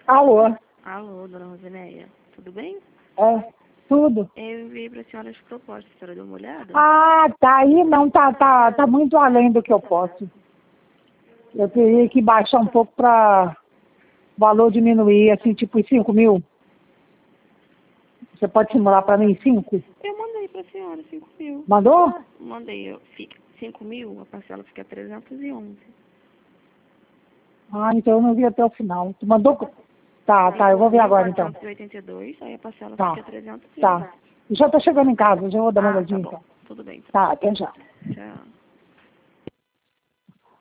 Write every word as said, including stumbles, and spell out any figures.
Alô? Alô, dona Rosineia, tudo bem? É, tudo. Eu enviei para a senhora as propostas, a senhora deu uma olhada? Ah, tá aí, não, tá, tá, tá muito além do que eu posso. Eu teria que baixar um pouco para o valor diminuir, assim, tipo cinco mil. Você pode simular para mim cinco? Eu mandei para a senhora cinco mil. Mandou? Mandei, eu, fica, cinco mil, a parcela fica trezentos e onze. Ah, então eu não vi até o final. Tu mandou? Tá, tá, eu vou ver agora então. quatrocentos e oitenta e dois, aí a parcela Tá, fica trezentos e onze. tá. Já tô chegando em casa, já vou dar uma Ah, tá olhadinha bom. então. Tudo bem, então. Tá, até já. Tchau.